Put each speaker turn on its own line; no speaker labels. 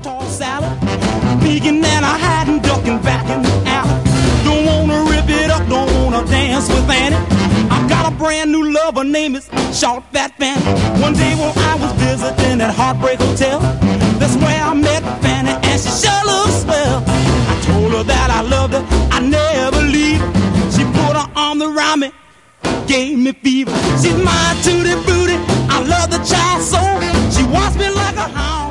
tossed salad, peeking and a hiding, ducking back in the alley. Don't wanna rip it up, don't wanna dance with Annie. I got a brand new love, her name is Short Fat Fanny. One day when I was visiting at Heartbreak Hotel, that's where I met Fanny, and she sure looks swell. I told her that I loved her, I never leave her. She put her arm around me, gave me fever. She's my tutti frutti, I love the child so. She wants me like a hound.